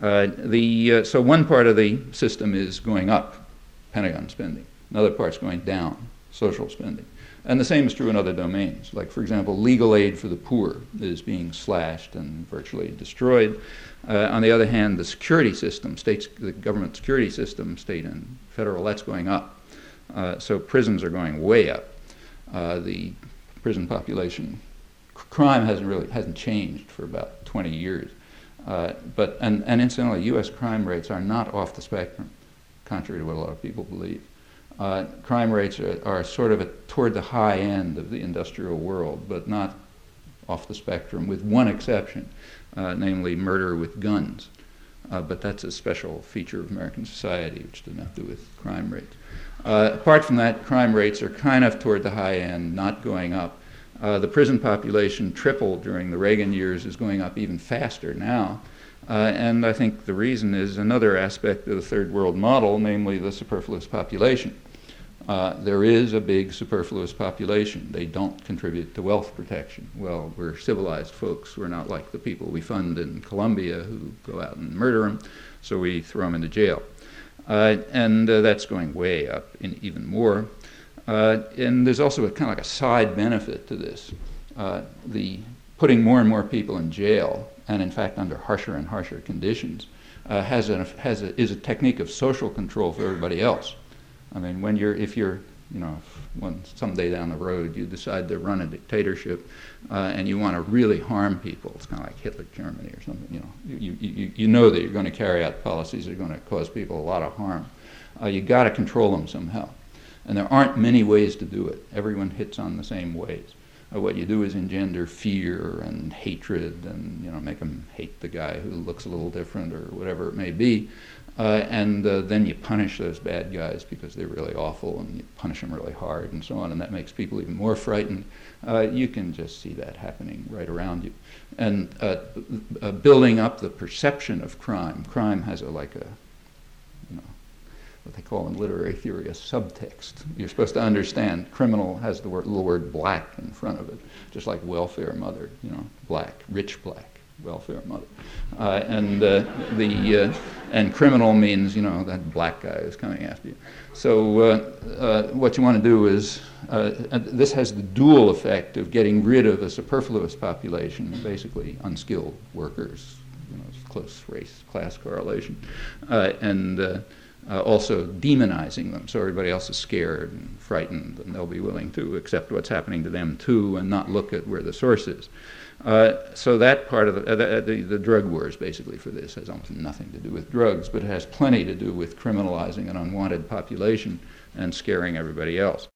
So one part of the system is going up, Pentagon spending. Another part's going down, social spending. And the same is true in other domains. Like, for example, legal aid for the poor is being slashed and virtually destroyed. On the other hand, the security system, the government security system, state and federal, that's going up. So prisons are going way up. The prison population, crime hasn't changed for about 20 years. And incidentally, U.S. crime rates are not off the spectrum, contrary to what a lot of people believe. Crime rates are sort of toward the high end of the industrial world, but not off the spectrum, with one exception, namely murder with guns. But that's a special feature of American society, which doesn't have to do with crime rates. Apart from that, crime rates are kind of toward the high end, not going up. The prison population tripled during the Reagan years, is going up even faster now. And I think the reason is another aspect of the third world model, namely the superfluous population. There is a big superfluous population. They don't contribute to wealth protection. Well, we're civilized folks. We're not like the people we fund in Colombia who go out and murder them, so we throw them into jail. And that's going way up even more. And there's also kind of like a side benefit to this. The putting more and more people in jail, and in fact under harsher and harsher conditions, is a technique of social control for everybody else. I mean, if someday down the road you decide to run a dictatorship and you want to really harm people, it's kind of like Hitler Germany or something. You know that you're going to carry out policies that are going to cause people a lot of harm. You got to control them somehow, and there aren't many ways to do it. Everyone hits on the same ways. What you do is engender fear and hatred, and make them hate the guy who looks a little different or whatever it may be. And then you punish those bad guys because they're really awful, and you punish them really hard and so on, and that makes people even more frightened. You can just see that happening right around you. And building up the perception of crime. Crime has what they call in literary theory a subtext. You're supposed to understand criminal has the little word black in front of it, just like welfare mother, black, rich black. Welfare mother, and criminal means that black guy is coming after you. So what you want to do is this has the dual effect of getting rid of a superfluous population, basically unskilled workers, close race class correlation, and also demonizing them, so everybody else is scared and frightened, and they'll be willing to accept what's happening to them too, and not look at where the source is. So that part of the drug wars basically for this has almost nothing to do with drugs, but it has plenty to do with criminalizing an unwanted population and scaring everybody else.